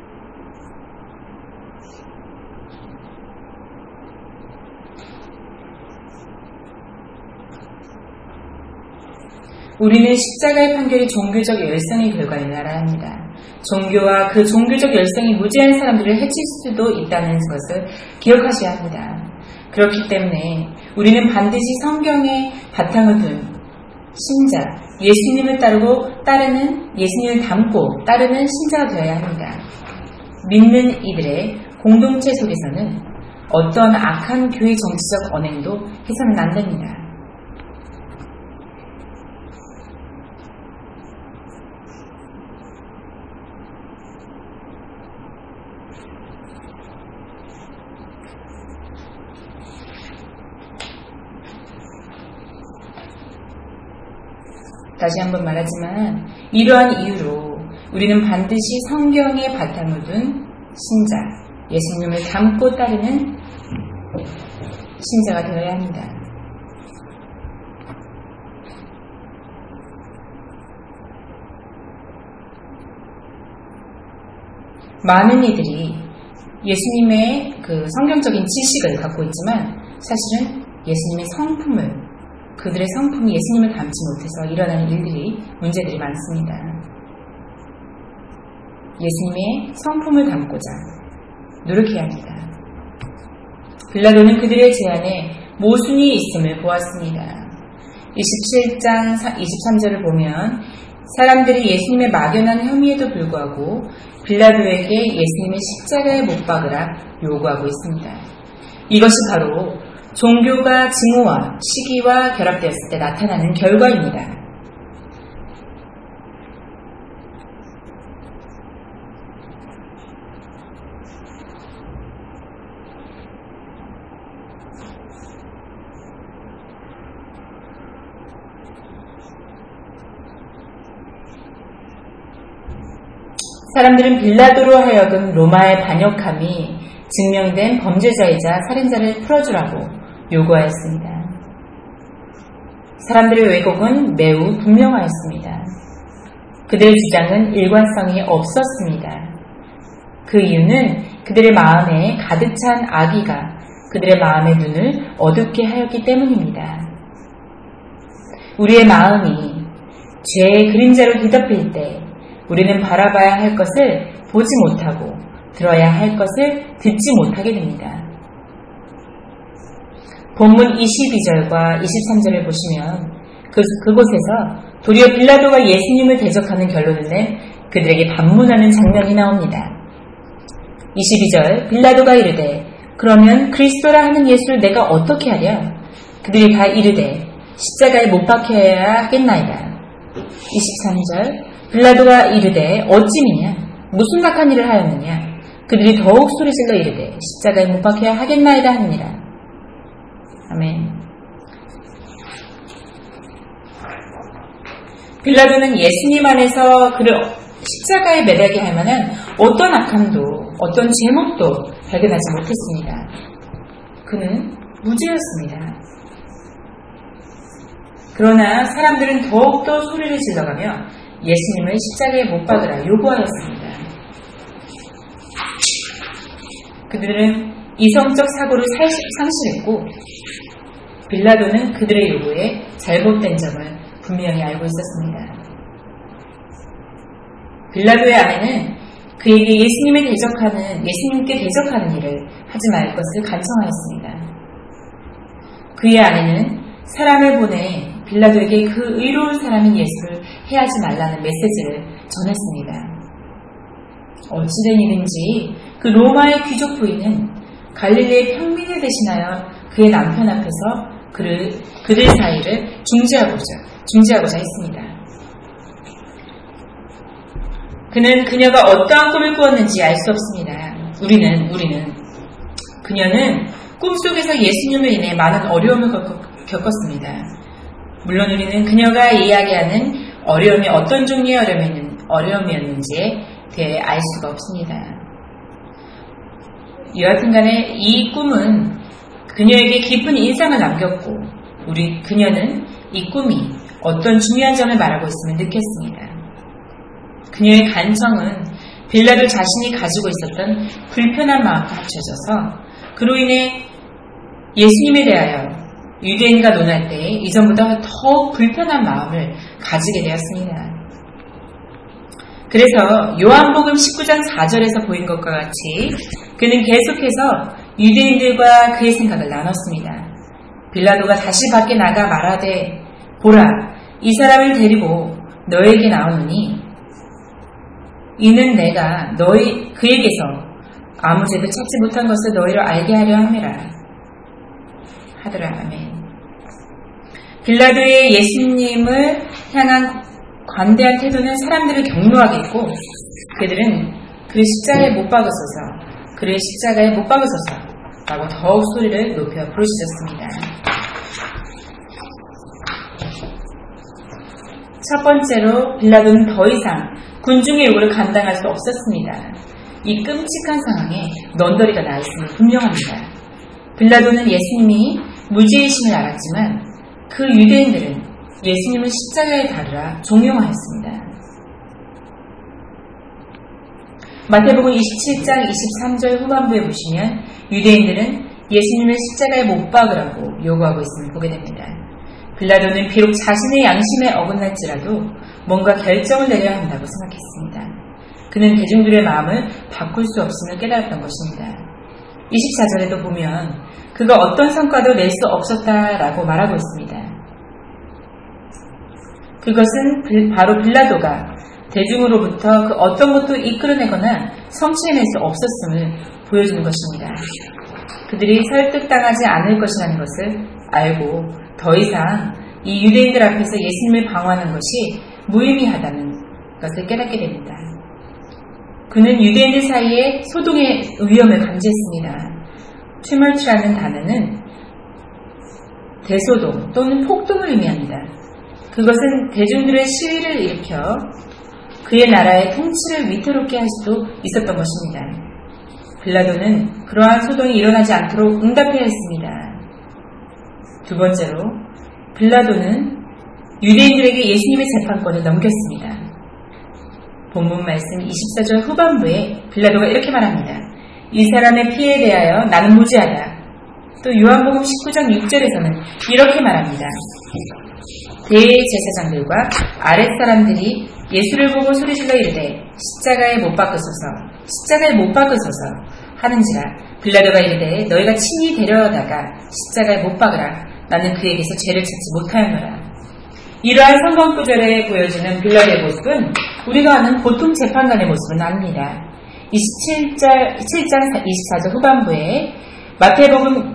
우리는 십자가의 판결이 종교적 열성의 결과임을 알아야 합니다. 종교와 그 종교적 열성이 무지한 사람들을 해칠 수도 있다는 것을 기억하셔야 합니다. 그렇기 때문에 우리는 반드시 성경의 바탕을 둔 신자, 예수님을 따르고 따르는, 예수님을 닮고 따르는 신자가 되어야 합니다. 믿는 이들의 공동체 속에서는 어떤 악한 교회 정치적 언행도 해서는 안 됩니다. 다시 한번 말하지만 이러한 이유로 우리는 반드시 성경의 바탕을 둔 신자, 예수님을 닮고 따르는 신자가 되어야 합니다. 많은 이들이 예수님의 그 성경적인 지식을 갖고 있지만 사실은 예수님의 성품을 그들의 성품이 예수님을 닮지 못해서 일어나는 일들이, 문제들이 많습니다. 예수님의 성품을 닮고자 노력해야 합니다. 빌라도는 그들의 제안에 모순이 있음을 보았습니다. 이십칠 장 이십삼 절을 보면 사람들이 예수님의 막연한 혐의에도 불구하고 빌라도에게 예수님의 십자가에 못 박으라 요구하고 있습니다. 이것이 바로 종교가 증오와 시기와 결합되었을 때 나타나는 결과입니다. 사람들은 빌라도로 하여금 로마의 반역함이 증명된 범죄자이자 살인자를 풀어주라고 요구하였습니다. 사람들의 왜곡은 매우 분명하였습니다. 그들의 주장은 일관성이 없었습니다. 그 이유는 그들의 마음에 가득 찬 악의가 그들의 마음의 눈을 어둡게 하였기 때문입니다. 우리의 마음이 죄의 그림자로 뒤덮일 때 우리는 바라봐야 할 것을 보지 못하고 들어야 할 것을 듣지 못하게 됩니다. 본문 이십이 절과 이십삼 절을 보시면 그, 그곳에서 도리어 빌라도가 예수님을 대적하는 결론을 낸 그들에게 반문하는 장면이 나옵니다. 이십이 절 빌라도가 이르되 그러면 그리스도라 하는 예수를 내가 어떻게 하랴? 그들이 다 이르되 십자가에 못 박혀야 하겠나이다. 이십삼 절 빌라도가 이르되 어찌미냐? 무슨 악한 일을 하였느냐? 그들이 더욱 소리질러 이르되 십자가에 못 박혀야 하겠나이다 하느니라. 아멘. 빌라도는 예수님 안에서 그를 십자가에 매달게 할 만한 어떤 악함도 어떤 제목도 발견하지 못했습니다. 그는 무죄였습니다. 그러나 사람들은 더욱더 소리를 질러가며 예수님을 십자가에 못 박으라 요구하였습니다. 그들은 이성적 사고를 상실했고 빌라도는 그들의 요구에 잘못된 점을 분명히 알고 있었습니다. 빌라도의 아내는 그에게 예수님에 대적하는, 예수님께 대적하는 일을 하지 말 것을 간청하였습니다. 그의 아내는 사람을 보내 빌라도에게 그 의로운 사람인 예수를 해하지 말라는 메시지를 전했습니다. 어찌된 일인지 그 로마의 귀족 부인은 갈릴리의 평민을 대신하여 그의 남편 앞에서 그를, 그들 사이를 중재하고자, 중재하고자 했습니다. 그는 그녀가 어떠한 꿈을 꾸었는지 알 수 없습니다. 우리는, 우리는, 그녀는 꿈속에서 예수님으로 인해 많은 어려움을 겪었습니다. 물론 우리는 그녀가 이야기하는 어려움이 어떤 종류의 어려움이었는지에 대해 알 수가 없습니다. 여하튼간에 이 꿈은 그녀에게 깊은 인상을 남겼고 우리 그녀는 이 꿈이 어떤 중요한 점을 말하고 있음을 느꼈습니다. 그녀의 간청은 빌라도 자신이 가지고 있었던 불편한 마음과 합쳐져서 그로 인해 예수님에 대하여 유대인과 논할 때 이전보다 더 불편한 마음을 가지게 되었습니다. 그래서 요한복음 십구 장 사 절에서 보인 것과 같이 그는 계속해서 유대인들과 그의 생각을 나눴습니다. 빌라도가 다시 밖에 나가 말하되 보라 이 사람을 데리고 너에게 나오노니 이는 내가 너희 그에게서 아무 죄도 찾지 못한 것을 너희로 알게 하려 함이라 하더라. 아멘. 빌라도의 예수님을 향한 관대한 태도는 사람들을 격노하게 했고 그들은 그를 십자가에 못 박으소서 그를 십자가에 못 박으소서 라고 더욱 소리를 높여 부르짖었습니다. 첫 번째로 빌라도는 더 이상 군중의 요구를 감당할 수 없었습니다. 이 끔찍한 상황에 넌더리가 나 있음이 분명합니다. 빌라도는 예수님이 무죄이심을 알았지만 그 유대인들은 예수님을 십자가에 달으라 종용하였습니다. 마태복음 이십칠 장 이십삼 절 후반부에 보시면 유대인들은 예수님을 십자가에 못 박으라고 요구하고 있음을 보게 됩니다. 빌라도는 비록 자신의 양심에 어긋날지라도 뭔가 결정을 내려야 한다고 생각했습니다. 그는 대중들의 마음을 바꿀 수 없음을 깨달았던 것입니다. 이십사 절에도 보면 그가 어떤 성과도 낼 수 없었다라고 말하고 있습니다. 그것은 바로 빌라도가 대중으로부터 그 어떤 것도 이끌어내거나 성취해낼 수 없었음을 보여주는 것입니다. 그들이 설득당하지 않을 것이라는 것을 알고 더 이상 이 유대인들 앞에서 예수님을 방어하는 것이 무의미하다는 것을 깨닫게 됩니다. 그는 유대인들 사이에 소동의 위험을 감지했습니다. 튜멀트라는 단어는 대소동 또는 폭동을 의미합니다. 그것은 대중들의 시위를 일으켜 그의 나라의 통치를 위태롭게 할 수도 있었던 것입니다. 빌라도는 그러한 소동이 일어나지 않도록 응답해야 했습니다. 두 번째로 빌라도는 유대인들에게 예수님의 재판권을 넘겼습니다. 본문 말씀 이십사 절 후반부에 빌라도가 이렇게 말합니다. 이 사람의 피해에 대하여 나는 무죄하다. 또 요한복음 십구 장 육 절에서는 이렇게 말합니다. 대제사장들과 아랫사람들이 예수를 보고 소리질러 이르되 십자가에 못 박으소서 십자가에 못 박으소서 하는지라 빌라도가 이르되 너희가 친히 데려다가 십자가에 못 박으라 나는 그에게서 죄를 찾지 못하였노라. 이러한 성경 구절에 보여지는 빌라도의 모습은 우리가 아는 보통 재판관의 모습은 아닙니다. 이십칠 장 이십사 절 후반부에 마태복음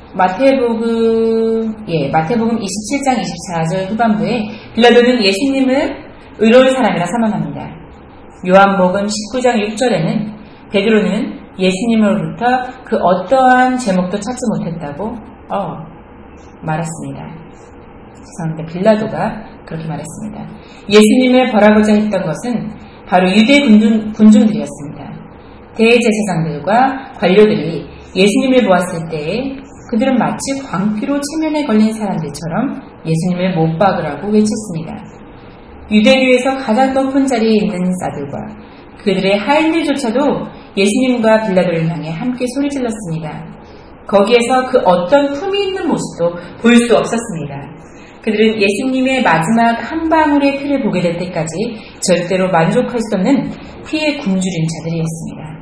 마태복음 예 마태복음 이십칠 장 이십사 절 후반부에 빌라도는 예수님을 의로운 사람이라 선언합니다. 요한복음 십구 장 육 절에는 베드로는 예수님으로부터 그 어떠한 제목도 찾지 못했다고 어, 말했습니다. 죄송합니다. 빌라도가 그렇게 말했습니다. 예수님을 벌하고자 했던 것은 바로 유대 군중, 군중들이었습니다. 대제사장들과 관료들이 예수님을 보았을 때에 그들은 마치 광피로 체면에 걸린 사람들처럼 예수님을 못 박으라고 외쳤습니다. 유대교에서 가장 높은 자리에 있는 자들과 그들의 하인들조차도 예수님과 빌라도를 향해 함께 소리질렀습니다. 거기에서 그 어떤 품이 있는 모습도 볼 수 없었습니다. 그들은 예수님의 마지막 한 방울의 피를 보게 될 때까지 절대로 만족할 수 없는 피에 굶주린 자들이었습니다.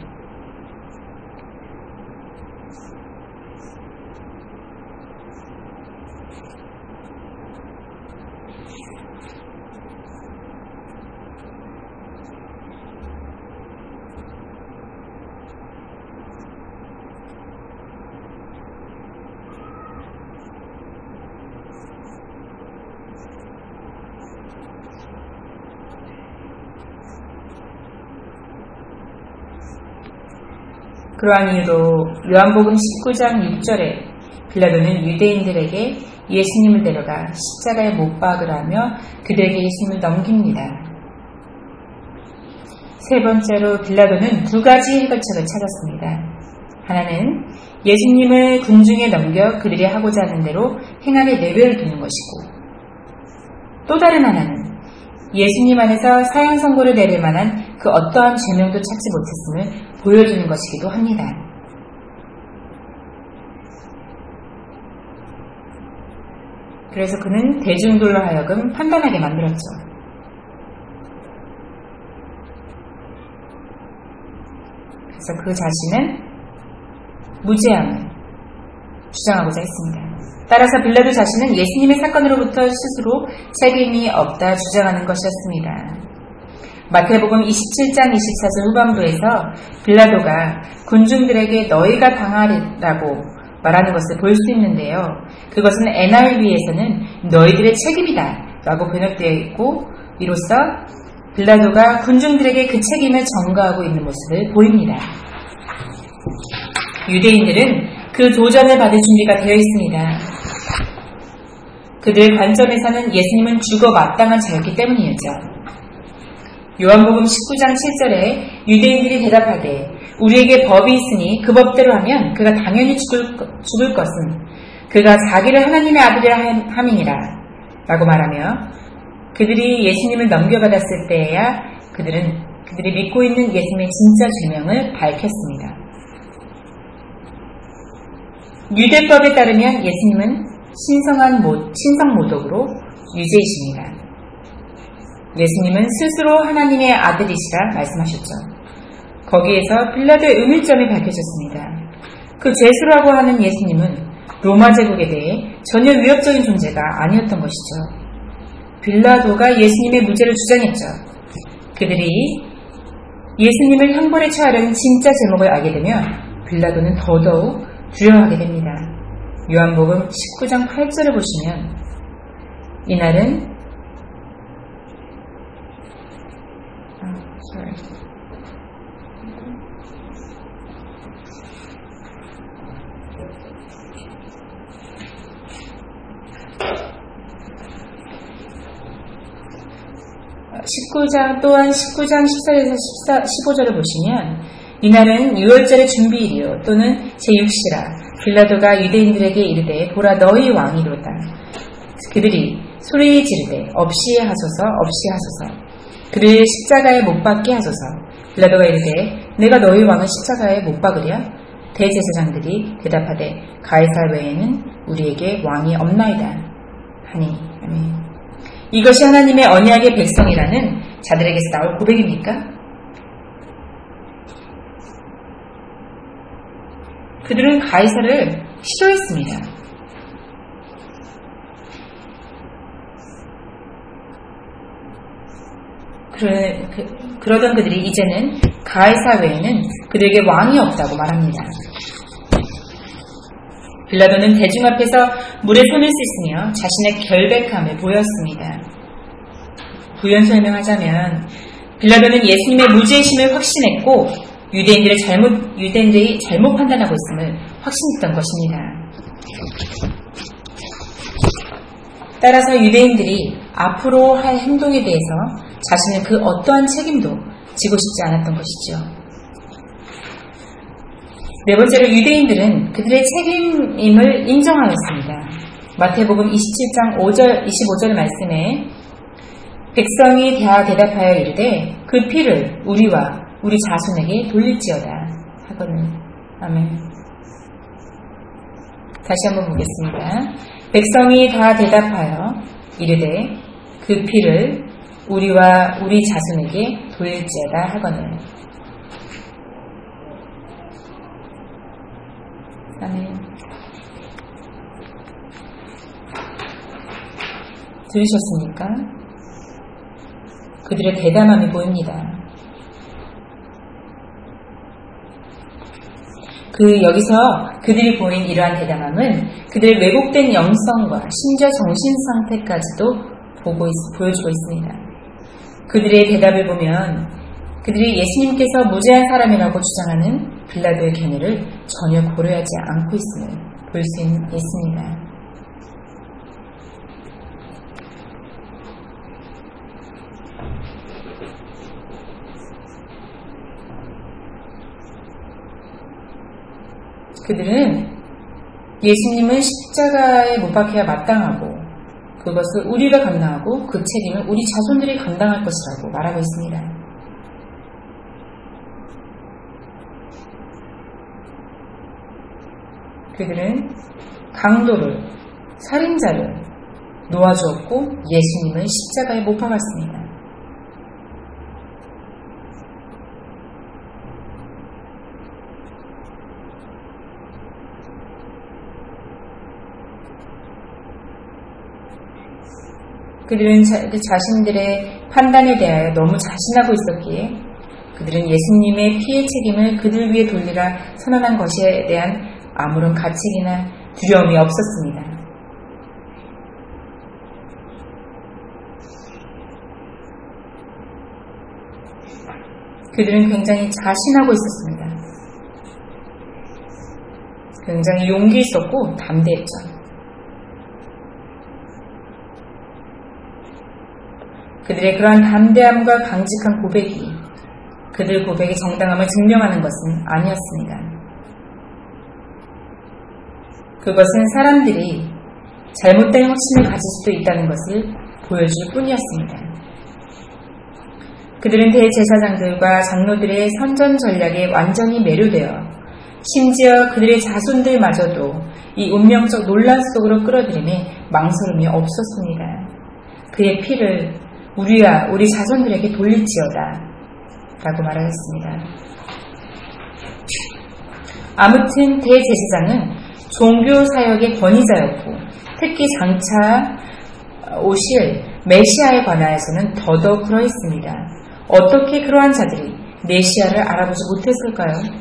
그러한 이유로 요한복음 십구 장 육 절에 빌라도는 유대인들에게 예수님을 데려가 십자가에 못 박으라며 그들에게 예수님을 넘깁니다. 세 번째로 빌라도는 두 가지 해결책을 찾았습니다. 하나는 예수님을 군중에 넘겨 그들이 하고자 하는 대로 행하게 내버려두는 것이고, 또 다른 하나는 예수님 안에서 사형 선고를 내릴 만한 그 어떠한 죄명도 찾지 못했음을 보여주는 것이기도 합니다. 그래서 그는 대중들로 하여금 판단하게 만들었죠. 그래서 그 자신은 무죄함을 주장하고자 했습니다. 따라서 빌라도 자신은 예수님의 사건으로부터 스스로 책임이 없다 주장하는 것이었습니다. 마태복음 이십칠 장 이십사 절 후반부에서 빌라도가 군중들에게 너희가 당하리라고 말하는 것을 볼 수 있는데요. 그것은 엔아이브이에서는 너희들의 책임이다 라고 번역되어 있고, 이로써 빌라도가 군중들에게 그 책임을 전가하고 있는 모습을 보입니다. 유대인들은 그 도전을 받을 준비가 되어 있습니다. 그들 관점에서는 예수님은 죽어 마땅한 자였기 때문이었죠. 요한복음 십구 장 칠 절에 유대인들이 대답하되 우리에게 법이 있으니 그 법대로 하면 그가 당연히 죽을, 죽을 것은 그가 자기를 하나님의 아들이라 함이니라 라고 말하며 그들이 예수님을 넘겨받았을 때에야 그들은 그들이 믿고 있는 예수님의 진짜 죄명을 밝혔습니다. 유대법에 따르면 예수님은 신성한 모, 신성모독으로 유죄이십니다. 예수님은 스스로 하나님의 아들이시라 말씀하셨죠. 거기에서 빌라도의 의문점이 밝혀졌습니다. 그 제수라고 하는 예수님은 로마 제국에 대해 전혀 위협적인 존재가 아니었던 것이죠. 빌라도가 예수님의 무죄를 주장했죠. 그들이 예수님을 형벌에 처하려는 진짜 제목을 알게 되면 빌라도는 더더욱 두려워하게 됩니다. 요한복음 십구 장 팔 절을 보시면 이날은 십구 장 또한 십구 장 십사 절에서 십오 절을 보시면 이날은 유월절의 준비일이요 또는 제육 시라 빌라도가 유대인들에게 이르되 보라 너희 왕이로다. 그들이 소리 지르되 없이 하소서 없이 하소서 그를 십자가에 못 박게 하소서. 빌라도가 이르되 내가 너희 왕을 십자가에 못 박으랴? 대제사장들이 대답하되 가이사 외에는 우리에게 왕이 없나이다 하니. 아멘. 이것이 하나님의 언약의 백성이라는 자들에게서 나올 고백입니까? 그들은 가이사를 싫어했습니다. 그, 그, 그러던 그들이 이제는 가이사 외에는 그들에게 왕이 없다고 말합니다. 빌라도는 대중 앞에서 물에 손을 씻으며 자신의 결백함을 보였습니다. 부연 설명하자면 빌라도는 예수님의 무죄의심을 확신했고 유대인들의 잘못, 유대인들이 잘못 판단하고 있음을 확신했던 것입니다. 따라서 유대인들이 앞으로 할 행동에 대해서 자신의 그 어떠한 책임도 지고 싶지 않았던 것이죠. 네 번째로 유대인들은 그들의 책임임을 인정하였습니다. 마태복음 이십칠 장 오 절, 이십오 절 말씀에 백성이 다 대답하여 이르되 그 피를 우리와 우리 자손에게 돌릴지어다 하거든. 아멘. 다시 한번 보겠습니다. 백성이 다 대답하여 이르되 그 피를 우리와 우리 자손에게 돌릴지어다 하거늘. 아멘. 들으셨습니까? 그들의 대담함이 보입니다. 그 여기서 그들이 보인 이러한 대담함은 그들의 왜곡된 영성과 심지어 정신 상태까지도 보고 있, 보여주고 있습니다. 그들의 대답을 보면 그들이 예수님께서 무죄한 사람이라고 주장하는 빌라도의 견해를 전혀 고려하지 않고 있음을 볼 수 있습니다. 그들은 예수님은 십자가에 못 박혀야 마땅하고 그것을 우리가 감당하고 그 책임을 우리 자손들이 감당할 것이라고 말하고 있습니다. 그들은 강도를, 살인자를 놓아주었고 예수님을 십자가에 못 박았습니다. 그들은 자, 자신들의 판단에 대하여 너무 자신하고 있었기에 그들은 예수님의 피해 책임을 그들 위에 돌리라 선언한 것에 대한 아무런 가책이나 두려움이 없었습니다. 그들은 굉장히 자신하고 있었습니다. 굉장히 용기 있었고 담대했죠. 그들의 그러한 담대함과 강직한 고백이 그들 고백의 정당함을 증명하는 것은 아니었습니다. 그것은 사람들이 잘못된 확신을 가질 수도 있다는 것을 보여줄 뿐이었습니다. 그들은 대제사장들과 장로들의 선전 전략에 완전히 매료되어 심지어 그들의 자손들마저도 이 운명적 논란 속으로 끌어들임에 망설임이 없었습니다. 그의 피를 우리와 우리 자손들에게 돌릴지어다 라고 말하였습니다. 아무튼 대제사장은 종교사역의 권위자였고 특히 장차 오실 메시아에 관하여서는 더더욱 그러했습니다. 어떻게 그러한 자들이 메시아를 알아보지 못했을까요?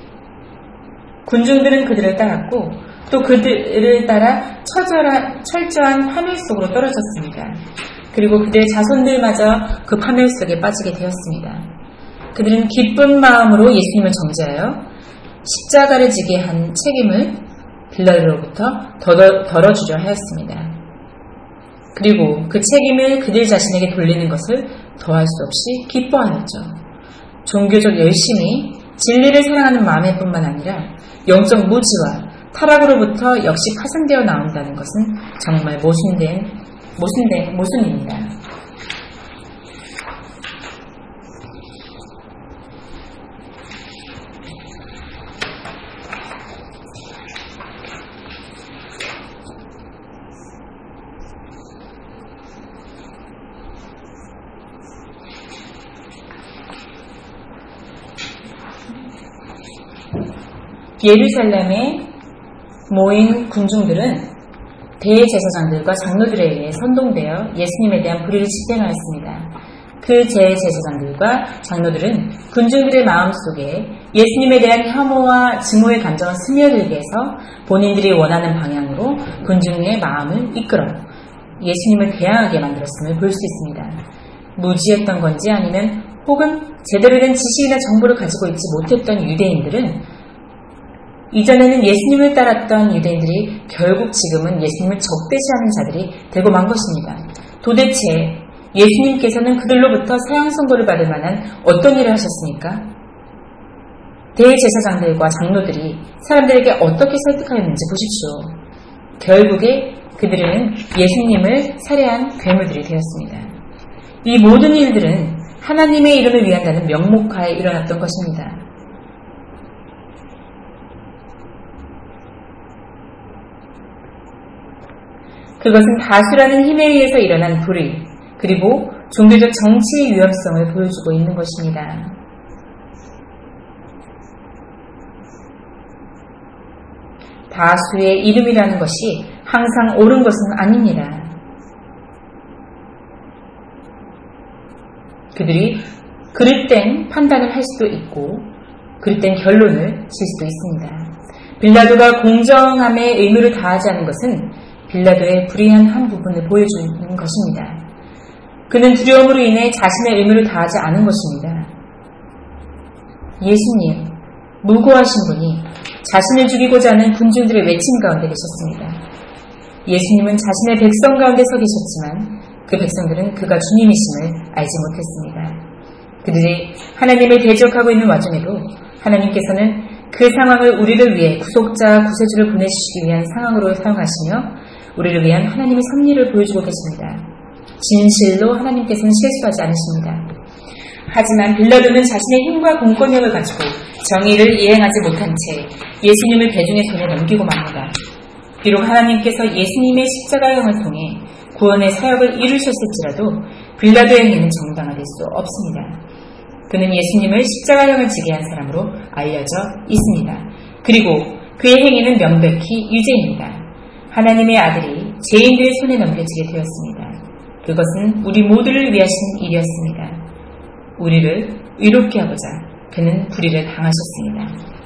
군중들은 그들을 따랐고 또 그들을 따라 처절한, 철저한 파멸 속으로 떨어졌습니다. 그리고 그들의 자손들마저 그 파멸 속에 빠지게 되었습니다. 그들은 기쁜 마음으로 예수님을 정죄하여 십자가를 지게 한 책임을 빌라도로부터 덜어주려 하였습니다. 그리고 그 책임을 그들 자신에게 돌리는 것을 더할 수 없이 기뻐하였죠. 종교적 열심이 진리를 사랑하는 마음일 뿐만 아니라 영적 무지와 타락으로부터 역시 파생되어 나온다는 것은 정말 모순된, 모순된 모순입니다. 예루살렘에 모인 군중들은 대제사장들과 장로들에 의해 선동되어 예수님에 대한 불의를 집행하였습니다. 그 제제사장들과 장로들은 군중들의 마음속에 예수님에 대한 혐오와 증오의 감정을 스며들게 해서 본인들이 원하는 방향으로 군중의 마음을 이끌어 예수님을 대항하게 만들었음을 볼 수 있습니다. 무지했던 건지 아니면 혹은 제대로 된 지식이나 정보를 가지고 있지 못했던 유대인들은 이전에는 예수님을 따랐던 유대인들이 결국 지금은 예수님을 적대시하는 자들이 되고 만 것입니다. 도대체 예수님께서는 그들로부터 사형 선고를 받을 만한 어떤 일을 하셨습니까? 대제사장들과 장로들이 사람들에게 어떻게 설득하였는지 보십시오. 결국에 그들은 예수님을 살해한 괴물들이 되었습니다. 이 모든 일들은 하나님의 이름을 위한다는 명목하에 일어났던 것입니다. 그것은 다수라는 힘에 의해서 일어난 불의, 그리고 종교적 정치의 위험성을 보여주고 있는 것입니다. 다수의 이름이라는 것이 항상 옳은 것은 아닙니다. 그들이 그릇 된 판단을 할 수도 있고 그릇 된 결론을 질 수도 있습니다. 빌라도가 공정함의 의무를 다하지 않은 것은 빌라도의 불의한 한 부분을 보여주는 것입니다. 그는 두려움으로 인해 자신의 의무를 다하지 않은 것입니다. 예수님, 무고하신 분이 자신을 죽이고자 하는 군중들의 외침 가운데 계셨습니다. 예수님은 자신의 백성 가운데 서 계셨지만 그 백성들은 그가 주님이심을 알지 못했습니다. 그들이 하나님을 대적하고 있는 와중에도 하나님께서는 그 상황을 우리를 위해 구속자, 구세주를 보내주시기 위한 상황으로 사용하시며 우리를 위한 하나님의 섭리를 보여주고 계십니다. 진실로 하나님께서는 실수하지 않으십니다. 하지만 빌라도는 자신의 힘과 공권력을 가지고 정의를 이행하지 못한 채 예수님을 대중의 손에 넘기고 맙니다. 비록 하나님께서 예수님의 십자가형을 통해 구원의 사역을 이루셨을지라도 빌라도의 행위는 정당화될 수 없습니다. 그는 예수님을 십자가형을 지게 한 사람으로 알려져 있습니다. 그리고 그의 행위는 명백히 유죄입니다. 하나님의 아들이 죄인들의 손에 넘겨지게 되었습니다. 그것은 우리 모두를 위하신 일이었습니다. 우리를 의롭게 하고자 그는 불의를 당하셨습니다.